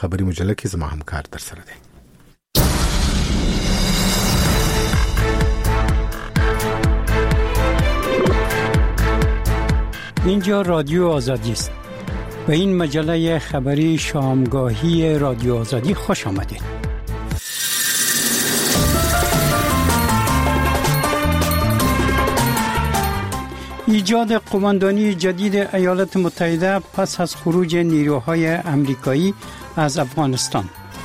خبری مجله کې زما همکار در سره دی. اینجا رادیو آزادی است. به این مجله خبری شامگاهی رادیو آزادی خوش آمدید. ایجاد قماندانی جدید ایالات متحده پس از خروج نیروهای امریکایی از افغانستان.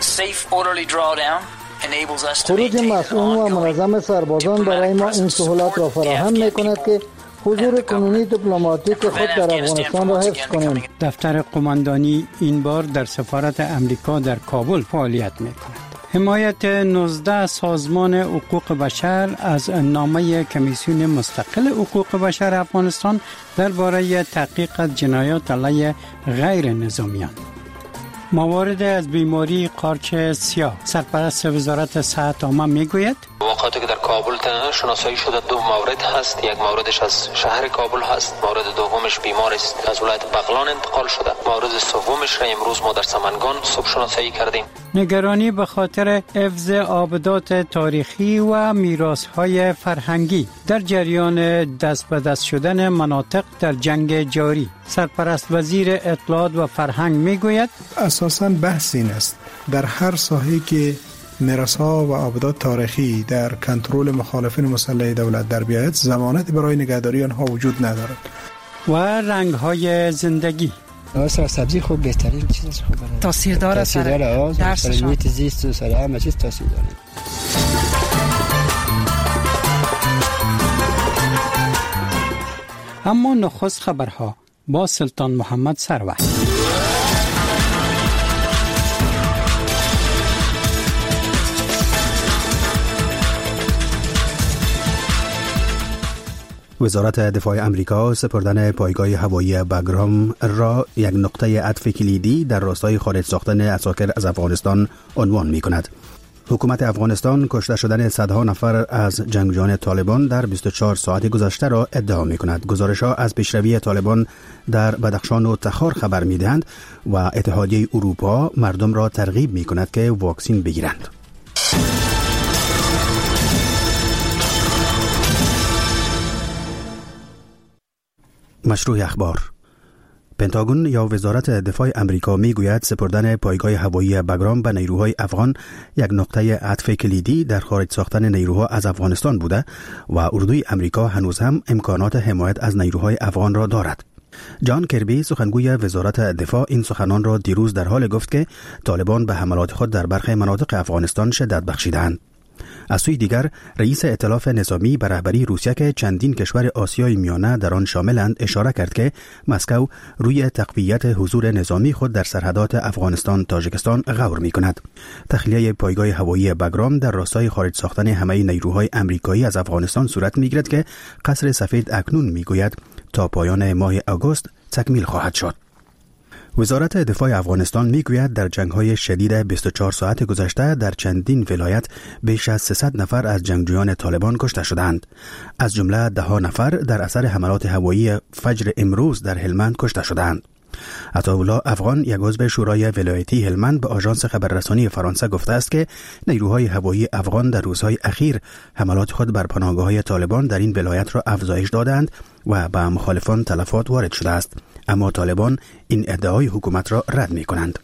خروج مسئول و منظم سربازان برای ما این سهولت را فراهم می‌کند که حضور کنونی دیپلماتیک خود در افغانستان را حفظ کنیم. دفتر قماندانی این بار در سفارت امریکا در کابل فعالیت می‌کند. حمایت 19 سازمان حقوق بشر از نامه کمیسیون مستقل حقوق بشر افغانستان درباره تحقیق جنایات علیه غیر نظامیان. موارد از بیماری قارچ سیاه. سرپرست وزارت صحت عامه میگوید واقعاتی که در کابل شناسایی شده 2 مورد هست. یک موردش از شهر کابل هست، مورد دومش بیمار است از ولایت بغلان انتقال شده، مورد سومش را امروز ما در سمنگان صبح شناسایی کردیم. نگرانی به خاطر حفظ آبدات تاریخی و میراث‌های فرهنگی در جریان دست به دست شدن مناطق در جنگ جاری. سرپرست وزیر اطلاعات و فرهنگ میگوید اساساً بحث این است در هر ساحه‌ای که میراث‌ها و آبدات تاریخی در کنترل مخالفین مسلح دولت در بیاید، ضمانت برای نگهداری آنها وجود ندارد. و رنگ‌های زندگی. سر سبزی خوب بهترین چیز است، خوب تاثیر داره سر محیط زیست و سر همه چیز تاثیر داره. اما نخست خبرها با سلطان محمد سروه. وزارت دفاع امریکا سپردن پایگاه هوایی باگرام را یک نقطه عطف کلیدی در راستای خارج ساختن عساکر از افغانستان عنوان می کند. حکومت افغانستان کشته شدن صدها نفر از جنگجویان طالبان در 24 ساعت گذشته را ادعا می کند. گزارش‌ها از پیشروی طالبان در بدخشان و تخار خبر می دهند و اتحادیه اروپا مردم را ترغیب می کند که واکسین بگیرند. مشروع اخبار. پنتاگون یا وزارت دفاع امریکا میگوید سپردن پایگاه هوایی باگرام به نیروهای افغان یک نقطه عطف کلیدی در خارج ساختن نیروها از افغانستان بوده و اردوی امریکا هنوز هم امکانات حمایت از نیروهای افغان را دارد. جان کربی سخنگوی وزارت دفاع این سخنان را دیروز در حال گفت که طالبان به حملات خود در برخی مناطق افغانستان شدت بخشیدند. از سوی دیگر رئیس ائتلاف نظامی به رهبری روسیه که چندین کشور آسیای میانه در آن شاملند اشاره کرد که مسکو روی تقویت حضور نظامی خود در سرحدات افغانستان تاجیکستان غور می‌کند. تخلیه پایگاه هوایی باگرام در راستای خارج ساختن همه نیروهای امریکایی از افغانستان صورت می‌گیرد که قصر سفید اکنون می‌گوید تا پایان ماه آگوست تکمیل خواهد شد. وزارت دفاع افغانستان میگوید در جنگ‌های شدید 24 ساعت گذشته در چندین ولایت بیش از 300 نفر از جنگجویان طالبان کشته شدند. از جمله 10 نفر در اثر حملات هوایی فجر امروز در هلمند کشته شدند. عطاالله افغان یک عضو شورای ولایتی هلمند به آژانس خبررسانی فرانسه گفته است که نیروهای هوایی افغان در روزهای اخیر حملات خود بر پناهگاه‌های طالبان در این ولایت را افزایش دادند و به مخالفان تلفات وارد شده است، اما طالبان این ادعای حکومت را رد می‌کنند.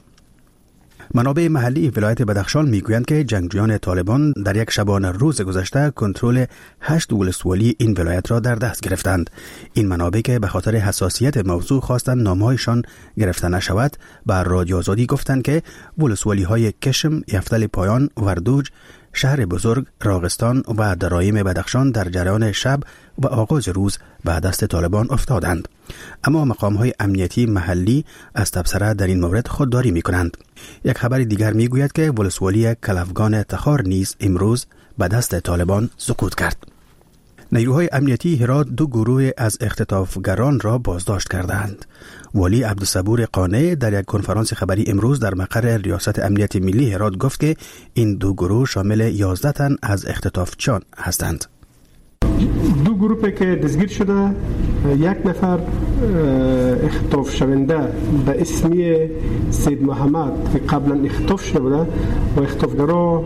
منابع محلی ولایت بدخشان میگویند که جنگجویان طالبان در یک شبانه روز گذشته کنترل 8 ولسوالی این ولایت را در دست گرفتند. این منابع که به خاطر حساسیت موضوع خواستند نامه‌هایشان گرفته نشود، بر رادیو آزادی گفتند که ولسوالی‌های کشم، یفتل پایان، وردوج، شهر بزرگ، راغستان و درایم بدخشان در جریان شب و آغاز روز به دست طالبان افتادند. اما مقام‌های امنیتی محلی از تبصره در این مورد خودداری می‌کنند. یک خبر دیگر می‌گوید که ولسوالی کلافگان تخار نیز امروز به دست طالبان سقوط کرد. نیروهای امنیتی هرات 2 گروه از اختطافگران را بازداشت کردند. والی عبدالصبور قانع در یک کنفرانس خبری امروز در مقر ریاست امنیت ملی هرات گفت که این 2 گروه شامل 11 تن از اختطافچیان هستند. دو گروپی که دستگیر شده، یک نفر اختطاف شونده به اسمی سید محمد که قبلا اختطاف شده بوده و اختطافگرا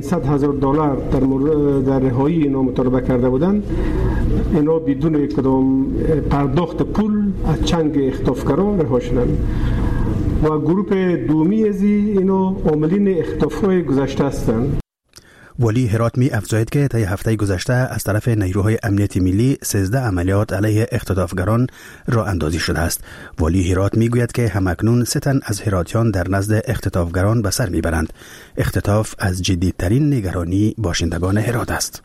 $500,000 در رهایی اینا مطالبه کرده بودند. اینا بدون کدام پرداخت پول از چنگ اختطافگرا رها شدند. و گروپ دومی از اینا عاملین اختطاف‌های گذشته هستند. ولی هرات می افزاید که طی هفته گذشته از طرف نیروهای امنیتی ملی 13 عملیات علیه اختطافگران راه اندازی شده است. ولی هرات می گوید که همکنون 3 تن از هراتیان در نزد اختطافگران به سر می برند. اختطاف از جدیدترین نگرانی باشندگان هرات است.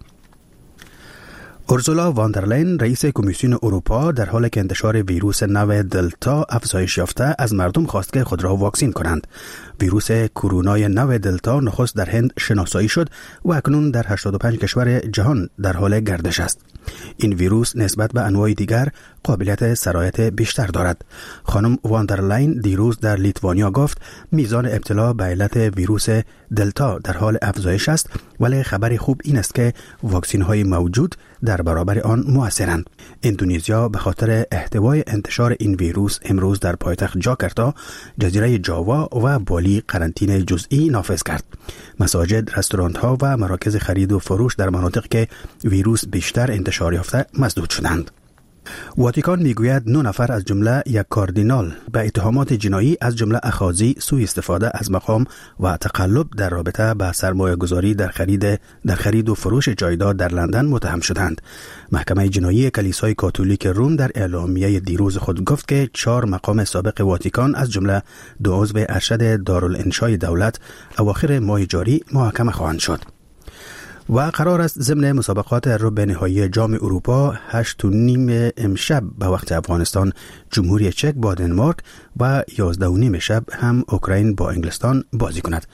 اورسولا واندرلاین رئیس کمیسیون اروپا در حال که انتشار ویروس نو دلتا افزایش یافته از مردم خواست که خود را واکسین کنند. ویروس کرونای نو دلتا نخست در هند شناسایی شد و اکنون در 85 کشور جهان در حال گردش است. این ویروس نسبت به انواع دیگر قابلیت سرایت بیشتر دارد. خانم واندرلاین دیروز در لیتوانیا گفت میزان ابتلا به علت ویروس دلتا در حال افزایش است، ولی خبر خوب این است که واکسین های موجود در برابر آن مؤثرند. اندونزیا به خاطر احتوای انتشار این ویروس امروز در پایتخت جاکارتا، جزیره جاوا و بالی قرنطینه جزئی نافذ کرد. مساجد، رستوران ها و مراکز خرید و فروش در مناطق که ویروس بیشتر انتشار یافته مسدود شدند. واتیکان میگوید 9 نفر از جمله یک کاردینال به اتهامات جنایی از جمله اخاذی، سوء استفاده از مقام و تقلب در رابطه با سرمایه گذاری در خرید و فروش جایداد در لندن متهم شدند. محکمه جنایی کلیسای کاتولیک روم در اعلامیه دیروز خود گفت که 4 مقام سابق واتیکان از جمله 2 عضو ارشد دارالانشای دولت اواخر ماه جاری محاکمه خواهند شد. و قرار است ضمن مسابقات ربع نهایی جام اروپا 8:30 امشب به وقت افغانستان جمهوری چک با دنمارک و 11:30 شب هم اوکراین با انگلستان بازی کند.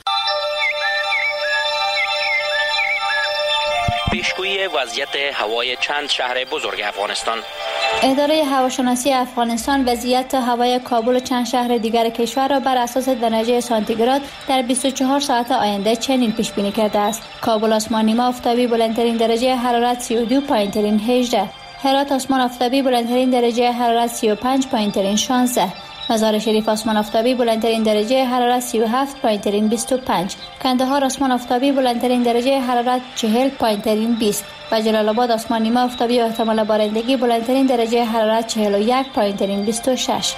پیشگویی وضعیت هوای چند شهر بزرگ افغانستان. اداره هواشناسی افغانستان وضعیت هوای کابل و چند شهر دیگر کشور را بر اساس درجه سانتیگراد در 24 ساعت آینده چنین پیش بینی کرده است: کابل آسمان نیمه آفتابی بلندترین درجه حرارت 32، پایینترین 18. هرات آسمان آفتابی بلندترین درجه حرارت 35، پایینترین 16. مزار شریف آسمان آفتابی بلندترین درجه حرارت 37، پایینترین 25. کندهار آسمان آفتابی بلندترین درجه حرارت 40، پایینترین 20. و جلال آباد آسمان نیمه آفتابی و احتمال بارندگی بلندترین درجه حرارت 41، پایینترین 26.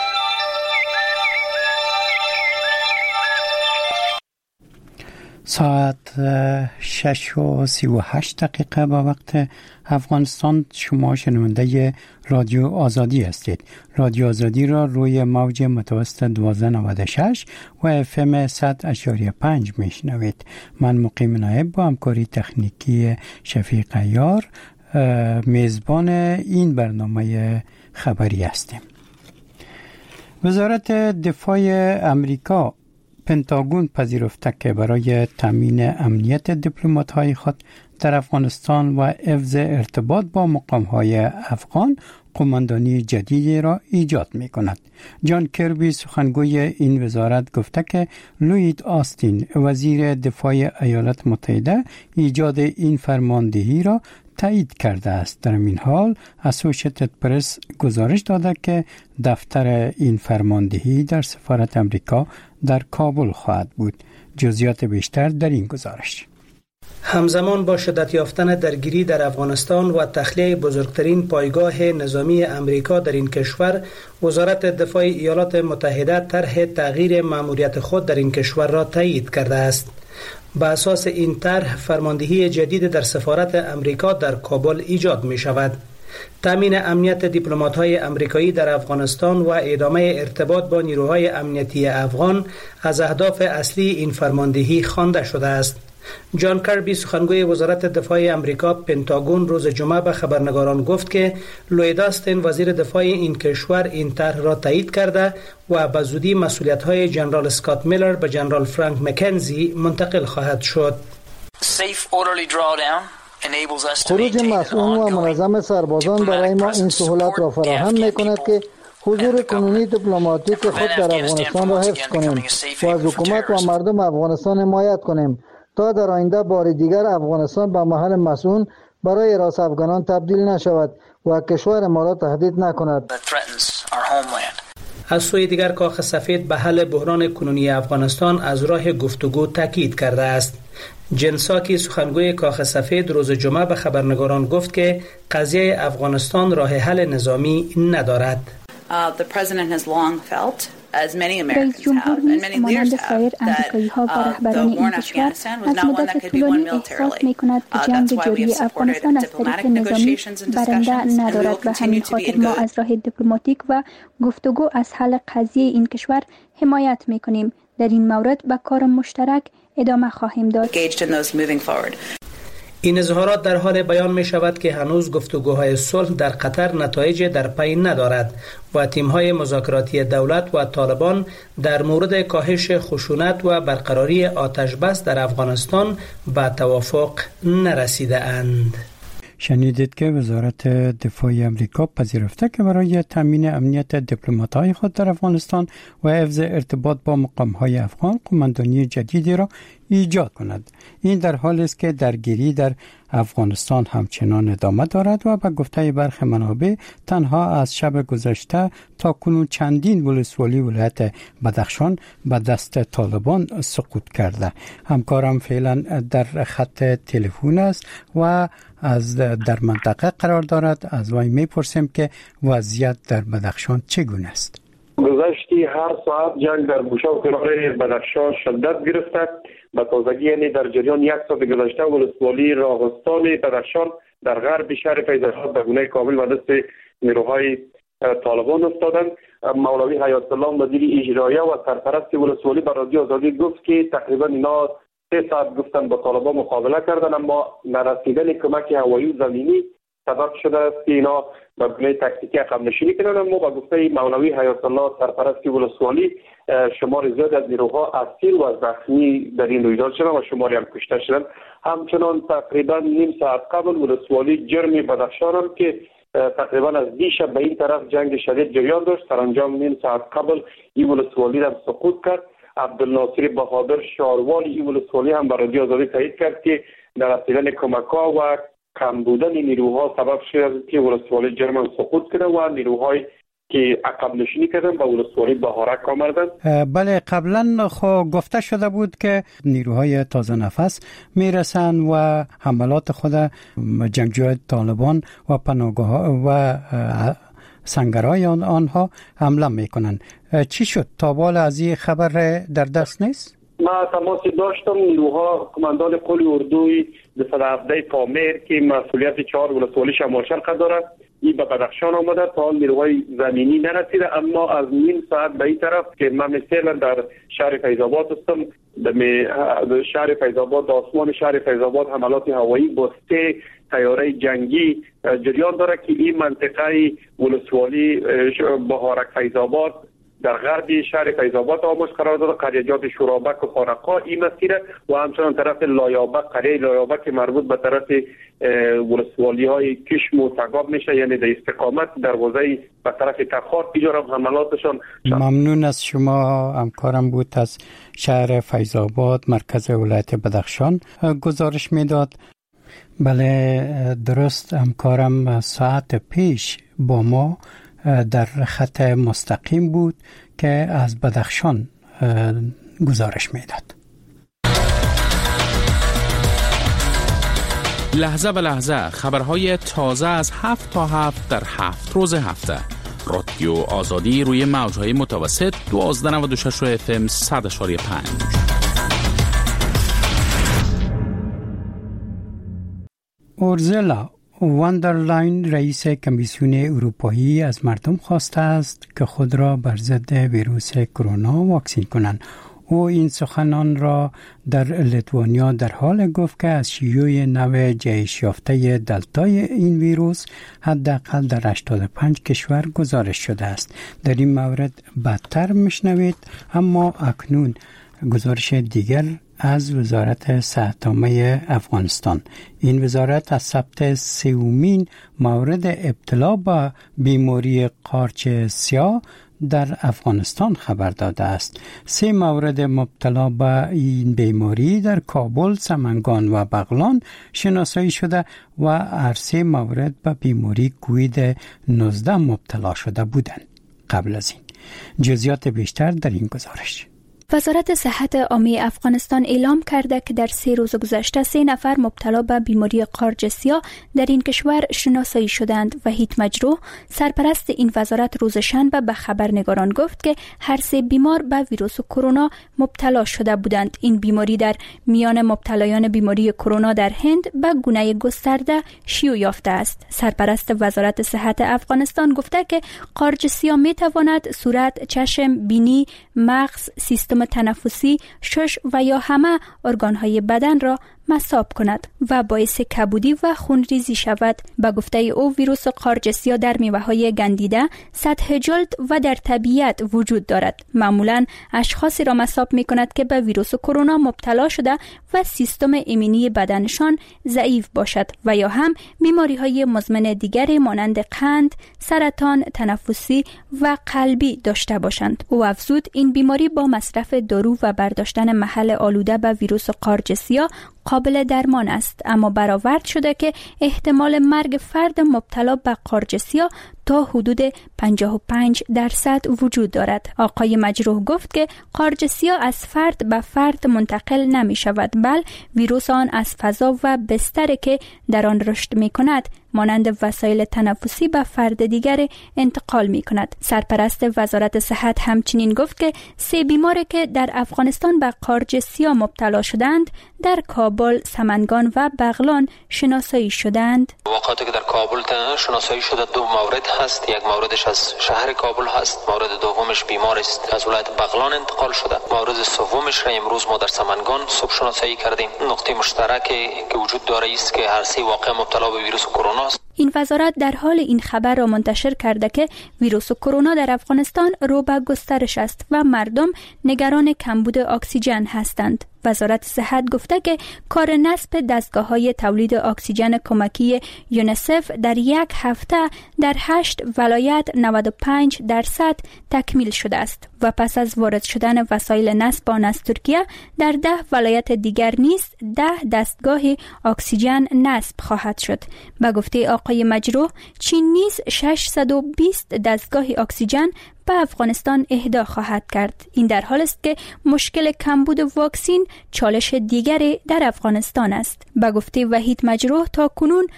ساعت 6:38 با وقت افغانستان. شما شنونده رادیو آزادی هستید. رادیو آزادی را روی موج متوسط 1296 و FM 100.5 میشنوید. من مقیم نایب با همکاری تکنیکی شفیق عیار میزبان این برنامه خبری هستیم. وزارت دفاع امریکا پنتاگون پذیرفته که برای تامین امنیت دیپلمات‌های خود در افغانستان و حفظ ارتباط با مقام‌های افغان قماندانی جدیدی را ایجاد می‌کند. جان کربی سخنگوی این وزارت گفته که لوید آستین وزیر دفاع ایالات متحده ایجاد این فرماندهی را تایید کرده است. در این حال اسوشییتد پرس گزارش داده که دفتر این فرماندهی در سفارت امریکا در کابل خواهد بود. جزئیات بیشتر در این گزارش. همزمان با شدت یافتن درگیری در افغانستان و تخلیه بزرگترین پایگاه نظامی امریکا در این کشور، وزارت دفاع ایالات متحده طرح تغییر مأموریت خود در این کشور را تایید کرده است. بر اساس این طرح فرماندهی جدید در سفارت امریکا در کابل ایجاد می شود. تامین امنیت دیپلمات‌های امریکایی در افغانستان و ادامه ارتباط با نیروهای امنیتی افغان از اهداف اصلی این فرماندهی خوانده شده است. جان کربی سخنگوی وزارت دفاع امریکا پنتاگون روز جمعه به خبرنگاران گفت که لوید آستین وزیر دفاع این کشور این طرح را تایید کرده و به زودی مسئولیت‌های جنرال اسکات میلر به جنرال فرانک مکنزی منتقل خواهد شد. خروج مسئول و منظم سربازان برای ما این سهولت را فراهم می‌کند که حضور کنونی دیپلماتیک خود در افغانستان را حفظ کنیم و از حکومت و مردم افغانستان حمایت کنیم تا در آینده بار دیگر افغانستان به محل مسئول برای راس افغانان تبدیل نشود و کشور ما را تهدید نکند. از سوی دیگر کاخ سفید به حل بحران کنونی افغانستان از راه گفتگو تاکید کرده است. جن ساکی سخنگوی کاخ سفید روز جمعه به خبرنگاران گفت که قضیه افغانستان راه حل نظامی ندارد. رئیس جمهور نیز مانند سایر امریکایی‌ها و رهبران این کشور از مدت طولانی احساس می‌کند که جنگ جاری افغانستان از طریق نظامی برنده ندارد و همین خاطر ما از راه دیپلماتیک و گفتگو از حل قضیه این کشور حمایت می‌کنیم. در این مورد به کار مشترک ادامه خواهیم داد. این اظهارات در حال بیان می شود که هنوز گفتگوهای صلح در قطر نتایج در پی ندارد و تیم‌های مذاکراتی دولت و طالبان در مورد کاهش خشونت و برقراری آتش بس در افغانستان به توافق نرسیده اند. شنیدید که وزارت دفاع امریکا پذیرفته که برای تامین امنیت دیپلمات‌های خود در افغانستان و حفظ ارتباط با مقام‌های افغان قماندانی جدیدی را ایجاد کند. این در حالی است که درگیری در افغانستان همچنان ادامه دارد و به گفته برخی منابع تنها از شب گذشته تا کنون چندین ولسوالی ولایت بدخشان به دست طالبان سقوط کرده. همکارم فعلا در خط تلفن است و در منطقه قرار دارد. از وی میپرسیم که وضعیت در بدخشان چگونه است. گذشتی هر ساعت جنگ در گوشه و کنار بدخشان شدت گرفته. به تازگی یعنی در جریان یک ساعت گذشته ولسوالی راغستان بدخشان در غرب شهر فیض‌آباد به گونه کامل به دست نیروهای طالبان افتادند. مولوی حیات الله مدیر اجرایی و سرپرست ولسوالی به رادیو آزادی گفت که تقریبا اینا 3 ساعت گفتن با طالبان مقابله کردن، اما نرسیدن کمک هوایی و زمینی سبب شده است که اینا به گونه تاکتیکی عقب نشینی کردن. اما با گفته مولوی حیات الله سرپرست ولسوالی شمار زیاد از نیروها اسیر و زخمی در این رویداد شدند و شماری هم کشته شدند. همچنان تقریبا نیم ساعت قبل ولسوالی جرم بدخشان هم که تقریبا از دیشب به این طرف جنگ شدید جریان داشت، سرانجام نیم ساعت قبل این ولسوالی هم سقوط کرد. عبدالناصر بهادر شاروال این ولسوالی هم به رادیو آزادی تایید کرد که نرسیدن کمک‌ها و کم بودن نیروها سبب شد که ولسوالی جرم سقوط کرد و نیروهای که عقب نشینی کردن به ولسوالی بهارک آمدن. بله، قبلا گفته شده بود که نیروهای تازه نفس میرسن و حملات خود جنگجوی طالبان و پناهگاه و سنگرهای آنها حمله میکنن. چی شد؟ تا بالا از این خبر در دست نیست؟ ما تماسی داشتم. نیروها کماندان قول اردوی 217 پامیر که مسئولیت 4 ولسوالی شمال شرق دارد این به بدخشان آمده. تا نیروهای زمینی نرسیده، اما از نیم ساعت به این طرف که من مثلا در شهر فیض‌آباد هستم، در شهر فیض‌آباد آسمان شهر فیض‌آباد حملات هوایی با 3 طیاره جنگی جریان داره که این منطقه ولسوالی بهارک فیض‌آباد در غربی شهر فیض‌آباد آموز قرار داده. قریه‌جات شورابک و خانقاه این مسیره و همچنان طرف لایابک، قریه لایابک که مربوط به طرف ولسوالی های کشم و تگاب میشه، یعنی در استقامت دروازه به طرف تخار تیجار هم حملاتشان. ممنون از شما. همکارم بود از شهر فیض‌آباد مرکز ولایت بدخشان گزارش میداد. بله درست، همکارم ساعت پیش با ما در خط مستقیم بود که از بدخشان گزارش میداد. لحظه به لحظه خبرهای تازه از 7 تا 7 در 7 روز هفته. رادیو آزادی روی موجهای متوسط 1296 FM 100.5. اورزلا واندرلاین رئیس کمیسیون اروپایی از مردم خواسته است که خود را بر ضد ویروس کرونا واکسین کنند. او این سخنان را در لیتوانیا در حال گفت که از شیوع نو جهش یافته دلتای این ویروس حداقل در 85 کشور گزارش شده است. در این مورد بدتر میشنوید، اما اکنون گزارش دیگر از وزارت صحت عامه افغانستان. این وزارت از ثبت 3مین مورد ابتلا به بیماری قارچ سیاه در افغانستان خبر داده است. 3 مورد مبتلا به این بیماری در کابل، سمنگان و بغلان شناسایی شده و هر 3 مورد به بیماری کووید 19 مبتلا شده بودند. قبل از این جزئیات بیشتر در این گزارش. وزارت صحت عامه افغانستان اعلام کرده که در 3 روز گذشته 3 نفر مبتلا به بیماری قارچ سیاه در این کشور شناسایی شدند. وحید مجروح، سرپرست این وزارت، روز شنبه به خبرنگاران گفت که هر 3 بیمار به ویروس کرونا مبتلا شده بودند. این بیماری در میان مبتلایان بیماری کرونا در هند به گونه گسترده شیوع یافته است. سرپرست وزارت صحت افغانستان گفته که قارچ سیاه می تواند صورت، چشم، بینی، مغز، سیستم تنفسی، شش و یا همه ارگانهای بدن را مصاب کند و باعث کبودی و خونریزی شود. به گفته او ویروس قارچ سیاه در میوه‌های گندیده، سطح جلد و در طبیعت وجود دارد. معمولاً اشخاصی را مصاب می کند که به ویروس کرونا مبتلا شده و سیستم ایمنی بدنشان ضعیف باشد و یا هم بیماری‌های مزمن دیگری مانند قند، سرطان تنفسی و قلبی داشته باشند. او افزود این بیماری با مصرف دارو و برداشتن محل آلوده به ویروس قارچ سیاه قابل درمان است، اما برآورد شده که احتمال مرگ فرد مبتلا به قارچ سیاه تا حدود 55% وجود دارد. آقای مجروح گفت که قارچ سیاه از فرد به فرد منتقل نمی شود، بل ویروس آن از فضا و بستری که در آن رشد می کند مانند وسایل تنفسی به فرد دیگر انتقال می کند. سرپرست وزارت صحت همچنین گفت که 3 بیماری که در افغانستان به قارچ سیاه مبتلا شدند در کابل، سمنگان و بغلان شناسایی شدند. واقعاتی که در کابل شناسایی شده 2 مورد هست. یک موردش از شهر کابل هست، مورد دومش بیمار است از ولایت بغلان انتقال شده. مورد سومش را امروز ما در سمنگان صبح شناسایی کردیم. نقطه مشترکی که وجود داره است که هر 3 واقع مبتلا به ویروس کرونا است. این وزارت در حال این خبر را منتشر کرده که ویروس کرونا در افغانستان رو به گسترش است و مردم نگران کمبود اکسیژن هستند. وزارت صحت گفته که کار نصب دستگاه‌های تولید اکسیژن کمکی یونیسف در 1 هفته در 8 ولایت 95% تکمیل شده است و پس از وارد شدن وسایل نصب آن از ترکیه در 10 ولایت دیگر نیز 10 دستگاه اکسیژن نصب خواهد شد. به گفته آقای مجروح، چین نیز 620 دستگاه اکسیژن به افغانستان اهدا خواهد کرد. این در حال است که مشکل کمبود واکسین چالش دیگری در افغانستان است. به گفته وحید مجروح تا کنون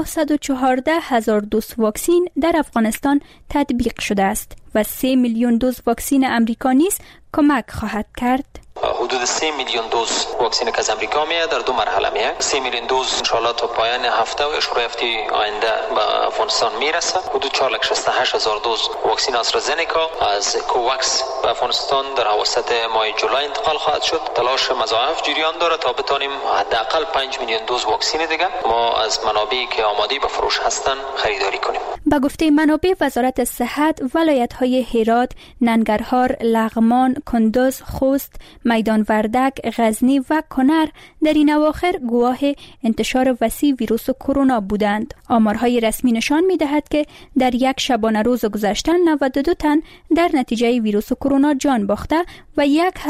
914,000 دوز واکسین در افغانستان تطبیق شده است و 3 میلیون دوز واکسین امریکا نیز کمک خواهد کرد. حدود 3 میلیون دوز واکسن که از امریکا میاد در 2 مرحله میاد. 3 میلیون دوز ان شاء الله تا پایان هفته و شروع هفته آینده به افغانستان میرسه. حدود 468,000 دوز واکسن آسترازنیکا از کوواکس به افغانستان در اواسط ماه جولای انتقال خواهد شد. تلاش مضاعف جریان داره تا بتونیم حداقل 5 میلیون دوز واکسن دیگه ما از منابعی که آماده به فروش هستن خریداری کنیم. به گفته منابع وزارت صحت، ولایت‌های هرات، ننگرهار، لغمان، کندوز، خوست، میدان وردک، غزنی و کنر در این اواخر گواه انتشار وسیع ویروس کرونا بودند. آمارهای رسمی نشان می‌دهد که در 1 شبانه روز گذشته 92 تن در نتیجه ویروس کرونا جان باخته و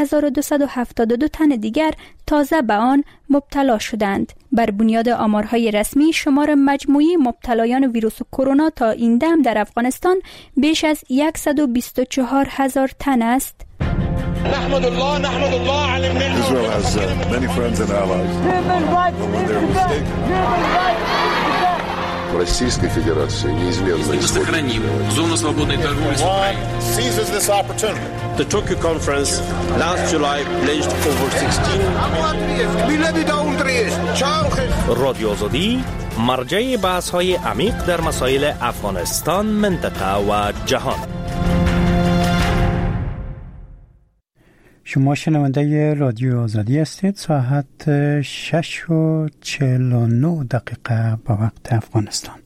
1272 تن دیگر تازه به آن مبتلا شدند. بر بنیاد آمارهای رسمی شمار مجموعی مبتلایان ویروس کرونا تا این دم در افغانستان بیش از 124,000 تن است. نحمد الله على النعمة. Israel has many friends and allies. When they're mistaken. Российской Федерации неизменно сохраним зону свободной торговли. Seizes this opportunity. The Tokyo conference last July pledged over 16 رادیو آزادی مرجع بحث‌های عمیق در مسائل افغانستان، منطقه و جهان. شما شنونده رادیو آزادی هستید. ساعت 6:49 به وقت افغانستان.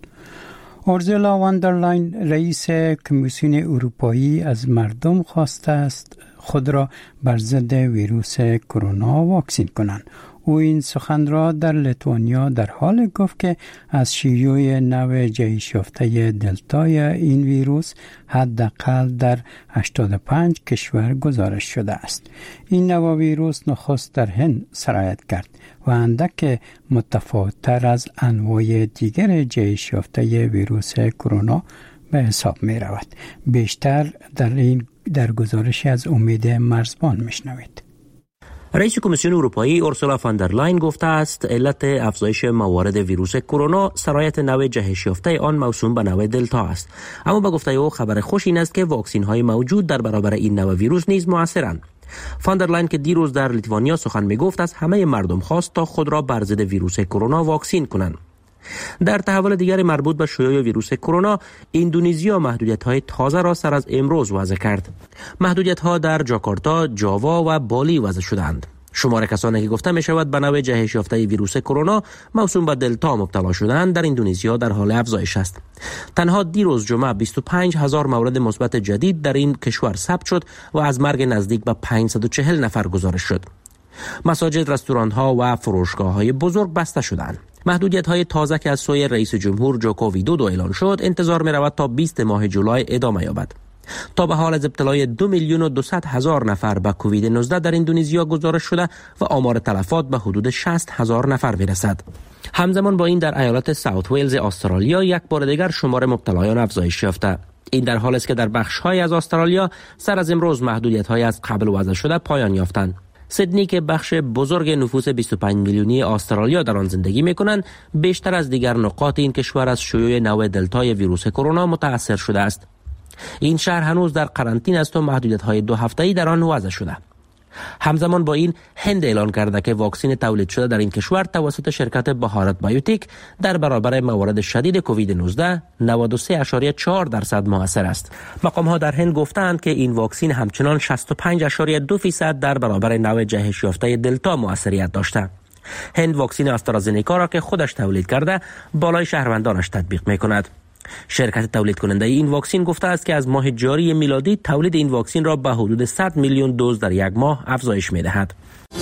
اورزولا واندرلاین رئیس کمیسیون اروپایی از مردم خواسته است خود را بر ضد ویروس کرونا واکسین کنند. او این سخن را در لیتوانیا در حال گفت که از شیوع نوع جهش یافته دلتای این ویروس حداقل در 85 کشور گزارش شده است. این نوع ویروس نخست در هند سرایت کرد و اندک متفاوت‌تر از انواع دیگر جهش یافته ویروس کرونا به حساب می رود. بیشتر در گزارش از امید مرزبان میشنوید. رئیس کمیسیون اروپایی اورسولا فاندرلاین گفته است علت افزایش موارد ویروس کرونا سرایت نوع جهش یافته آن موسوم به نوع دلتا است. اما به گفته او خبر خوش این است که واکسین های موجود در برابر این نوع ویروس نیز موثرند. فاندرلاین که دیروز در لیتوانیا سخن می گفت از همه مردم خواست تا خود را بر ضد ویروس کرونا واکسین کنند. در تحول دیگر مربوط به شیوع ویروس کرونا، اندونزیا محدودیت‌های تازه را سر از امروز وضع کرد. محدودیت‌ها در جاکارتا، جاوا و بالی وضع شدند. شمار کسانی که گفته می شود به نوع جهش یافته ویروس کرونا موسوم به دلتا مبتلا شدند در اندونزیا در حال افزایش است. تنها دیروز جمعه 25,000 مورد مثبت جدید در این کشور ثبت شد و از مرگ نزدیک به 540 نفر گزارش شد. مساجد، رستوران‌ها و فروشگاه‌های بزرگ بسته شدند. محدودیت‌های تازه که از سوی رئیس جمهور جوکو ویدودو اعلان شد انتظار می‌رود تا 20 ماه جولای ادامه یابد. تا به حال از ابتلای 2,200,000 نفر به کووید 19 در اندونزیا گزارش شده و آمار تلفات به حدود 60,000 نفر می‌رسد. همزمان با این در ایالت ساوت ویلز استرالیا یک بار دیگر شمار مبتلایان افزایش یافته. این در حالی است که در بخش‌های از استرالیا سر از امروز محدودیت‌های از قبل وضع شده پایان یافتند. سیدنی که بخش بزرگ نفوس 25 میلیونی استرالیا در آن زندگی می‌کنند، بیشتر از دیگر نقاط این کشور از شیوع نوع دلتای ویروس کرونا متأثر شده است. این شهر هنوز در قرنطینه است و محدودیت‌های 2 هفته‌ای در آن وضع شده. همزمان با این هند اعلان کرده که واکسن تولید شده در این کشور توسط شرکت بهارت بایوتیک در برابر موارد شدید کووید 19 93.4% موثر است. مقام‌ها در هند گفتند که این واکسن همچنان 65.2% در برابر نوع جهش یافته دلتا موثریت داشته. هند واکسن آسترازنیکا را که خودش تولید کرده بالای شهروندانش تطبیق می‌کند. شرکت تولید کننده این واکسن گفته است که از ماه جاری میلادی تولید این واکسن را به حدود 100 میلیون دوز در یک ماه افزایش می‌دهد.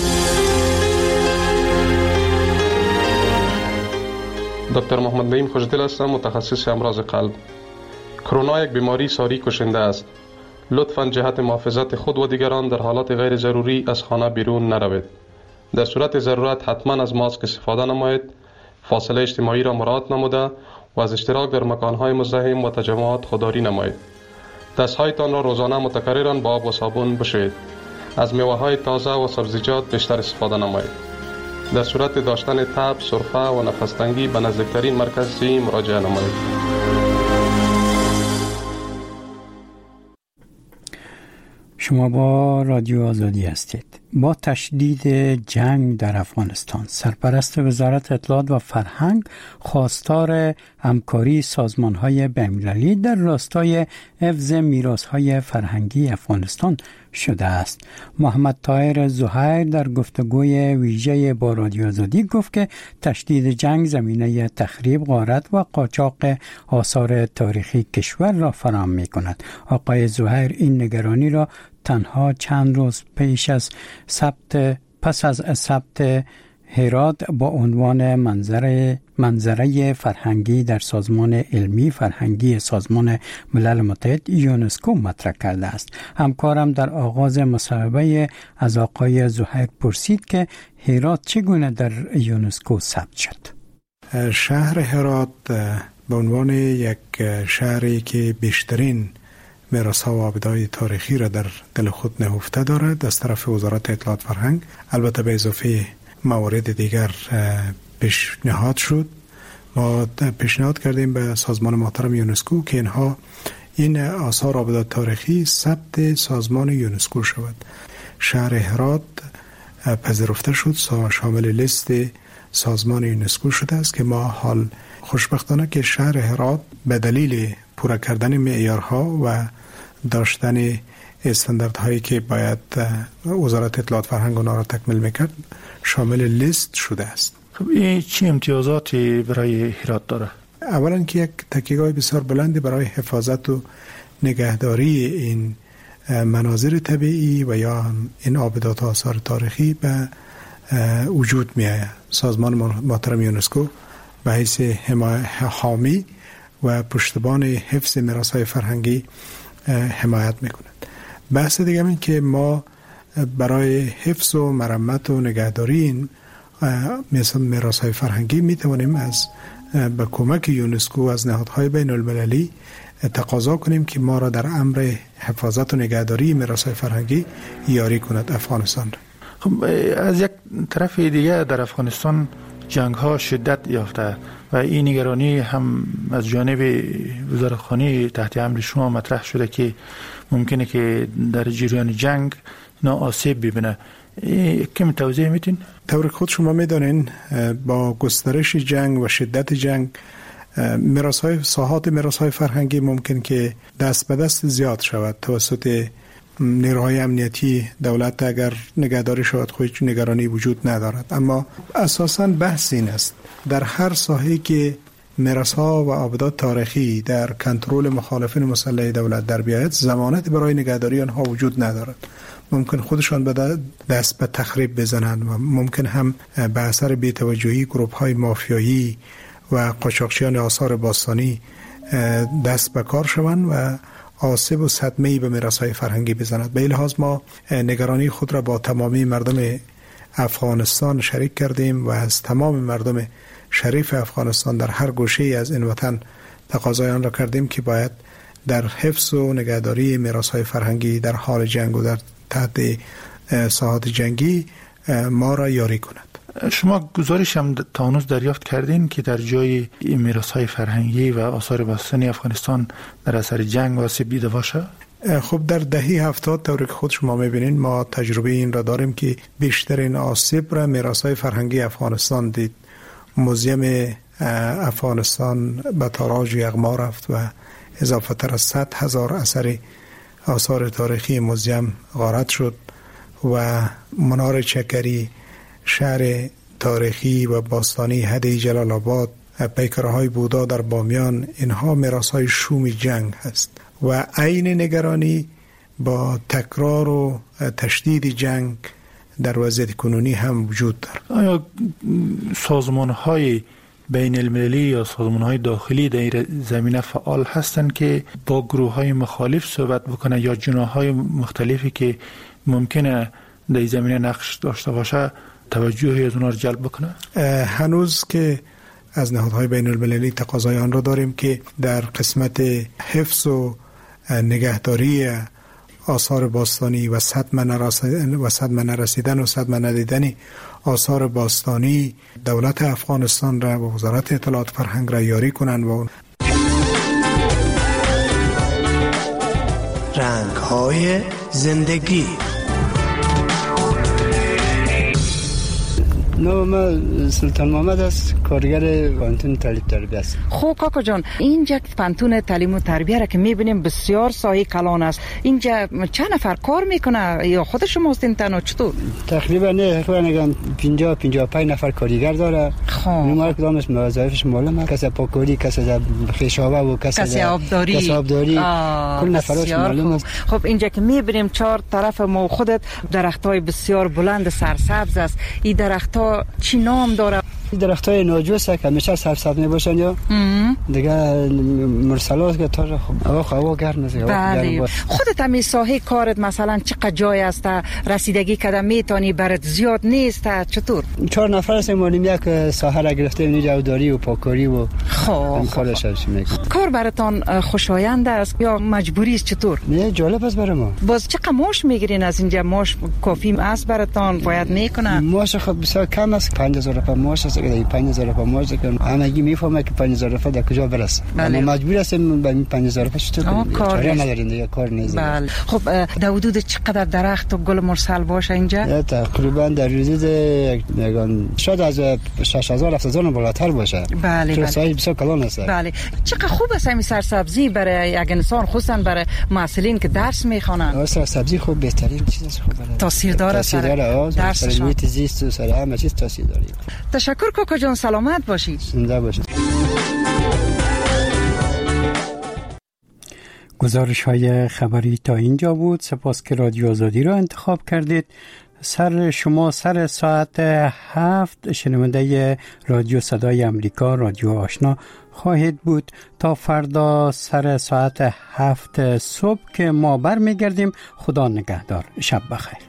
دکتر محمد نعیم خوشدل هستم، متخصص امراض قلب. کرونا یک بیماری ساری کشنده است. لطفاً جهت محافظت خود و دیگران در حالات غیر ضروری از خانه بیرون نروید. در صورت ضرورت حتما از ماسک استفاده نمایید، فاصله اجتماعی را مراعات نموده و از اشتراک در مکان‌های مزدحم و تجمعات خودداری نمایید. دست‌هایتان را روزانه متکرراً با آب و صابون بشویید. از میوه‌های تازه و سبزیجات بیشتر استفاده نمایید. در صورت داشتن تب، سرفه و نفس‌تنگی به نزدیکترین مرکز صحی مراجعه نمایید. شما با رادیو آزادی هستید. با تشدید جنگ در افغانستان، سرپرست وزارت اطلاعات و فرهنگ خواستار همکاری سازمان‌های بین‌المللی در راستای حفظ میراث‌های فرهنگی افغانستان شده است. محمد طاهر زهیر در گفتگوی ویژه با رادیو آزادی گفت که تشدید جنگ زمینه تخریب، غارت و قاچاق آثار تاریخی کشور را فراهم می‌کند. آقای زهیر این نگرانی را تنها چند روز پس از ثبت هرات با عنوان منظره فرهنگی در سازمان علمی فرهنگی سازمان ملل متحد یونسکو مطرح کرده است. همکارم در آغاز مصاحبه از آقای زهیر پرسید که هرات چگونه در یونسکو ثبت شد. شهر هرات به عنوان یک شهری که بیشترین میراث‌ها و آبدهای تاریخی را در دل خود نهفته دارد از طرف وزارت اطلاعات فرهنگ، البته به اضافه موارد دیگر پیشنهاد شد. ما پیشنهاد کردیم به سازمان محترم یونسکو که این آثار آبدات تاریخی ثبت سازمان یونسکو شود. شهر هرات پذیرفته شد، شامل لیست سازمان یونسکو شده است که ما حال خوشبختانه که شهر هرات به دلیل پورا کردن معیارها و داشتن استانداردهایی که باید وزارت اطلاعات فرهنگ اونا را تکمیل میکرد شامل لیست شده است. خب این چه امتیازاتی برای هرات داره؟ اولا که یک تکیه‌گاه بسیار بلندی برای حفاظت و نگهداری این مناظر طبیعی و یا این آبدات آثار تاریخی به وجود می آید. سازمان محترم یونسکو به حیث حامی و پشتبان حفظ میراث‌های فرهنگی حمایت میکند. بحث دیگه این که ما برای حفظ و مرمت و نگهداری این میراث‌های فرهنگی میتوانیم از با کمک یونسکو از نهادهای بین المللی تقاضا کنیم که ما را در امر حفاظت و نگهداری میراث‌های فرهنگی یاری کند افغانستان را. خب از یک طرف دیگه در افغانستان جنگ ها شدت یافته و این نگرانی هم از جانب وزارتخانه تحت امر شما مطرح شده که ممکنه که در جریان جنگ آسیب ببینه. کمی توضیح میتین؟ طور خود شما میدانین با گسترش جنگ و شدت جنگ ساحات میراث‌های فرهنگی ممکن که دست به دست زیاد شود توسط نیروهای امنیتی دولت. اگر نگهداری شود خود نگرانی وجود ندارد، اما اساساً بحث این است در هر ساحه‌ای که میراث‌ها و آبدات تاریخی در کنترل مخالفین مسلح دولت در بیاید، ضمانت برای نگهداری آنها وجود ندارد. ممکن خودشان به دست به تخریب بزنند و ممکن هم به اثر بی‌توجهی گروه‌های مافیایی و قاچاقچیان آثار باستانی دست به کار شوند و آسیب و صدمه‌ای به میراث‌های فرهنگی بزند. به این لحاظ ما نگرانی خود را با تمامی مردم افغانستان شریک کردیم و از تمام مردم شریف افغانستان در هر گوشه‌ای از این وطن تقاضای آن را کردیم که باید در حفظ و نگهداری میراث‌های فرهنگی در حال جنگ و در تحت ساحات جنگی ما را یاری کند. شما گزارش هم تا هنوز دریافت کردین که در جای میراث‌های فرهنگی و آثار باستانی افغانستان در اثر جنگ آسیب دیده باشه؟ خب در دهه 70 طوری که خود شما میبینین ما تجربه این را داریم که بیشترین آسیب را میراث‌های فرهنگی افغانستان دید. موزیم افغانستان به تاراج یغما رفت و اضافه تر از 100,000 اثر آثار تاریخی موزیم غارت شد و منار چکری، شهر تاریخی و باستانی هدی جلال آباد، پیکرهای بودا در بامیان، اینها میراث‌های شوم جنگ هست و عین نگرانی با تکرار و تشدید جنگ در وضعیت کنونی هم وجود دارد. آیا سازمان‌های بین المللی یا سازمان‌های داخلی در این زمینه فعال هستند که با گروه‌های مخالف صحبت بکنه یا جناح‌های مختلفی که ممکنه در این زمینه نقش داشته باشه توجهی از اونها رو جلب بکنه؟ هنوز که از نهادهای بین المللی تقاضای آن را داریم که در قسمت حفظ و نگهداری آثار باستانی و صدمه نرسیدن و صدمه ندیدن آثار باستانی دولت افغانستان را و وزارت اطلاعات فرهنگ را یاری کنند و رنگ‌های زندگی. نام سلطان محمد است، کارگر پانتون تعلیم تربیت است. خب کاکا جان، اینجا پانتون تعلیم و تربیت را که می‌بینیم بسیار سایه کلان است. اینجا چند نفر کار میکنه یا خود شما هستین تنها چطور؟ تقریبا نه، نگم 50-55 نفر کارگر داره. خب نمار کدامش وظایفش معلومه، کسی پاکوری، کسی خشابه و کسی آبداری. کل نفراش معلومه. خب اینجا که می‌بینیم چهار طرف ما خودت درختای بسیار بلند سرسبز است. این درخت‌ها چی نام داره؟ درختای ناجوسه که همیشه سبز میباشن یا دیگه مرسلات که تا هوا گرم است. بله. خودت هم ساحه کارت مثلا چقدر جای است رسیدگی کدام میتونی برات زیاد نیست چطور؟ 4 نفر هستیم یک ساحه را گرفتیم اینجا آبداری و پاکاری و کارش میکنیم. کار براتون خوشایند است یا مجبوری است چطور؟ نه جالب است برای ما. باز چقدر معاش میگیرین از اینجا؟ معاش کافی است براتون؟ باید میکنه؟ معاش خب بسیار کم است، 5000 روپیه معاش است. اگه 5000 روپیه معاش کنم همگی میفهمه که 5000 روپیه در کجا برسه. بله. ما مجبور هستیم با 5000 روپیه چطور کنیم؟ کار نداریم دیگه، کار نیست. بله. خب در حدود چقدر درخت و گل مرسل باشه اینجا؟ تقریبا در حدود شاید از 6000-7000 بالاتر باشه. بله. چون سایه بسیار کلان است. بله. چقدر خوب است این سرسبزی برای یک انسان، خصوصا برای معلمین که درس میخوانند. سرسبزی خوب بهترین چیز است. خوب تاثیر داره سر درس، محیط زیست و سر همه چیز تاثیر داره. تشکر کاکا جان، سلامت باشید. زنده باشید. گزارش های خبری تا اینجا بود. سپاس که رادیو آزادی را انتخاب کردید. شما سر ساعت 7 شنونده رادیو صدای امریکا، رادیو آشنا خواهید بود تا فردا سر ساعت 7 صبح که ما برمیگردیم. خدا نگهدار. شب بخیر.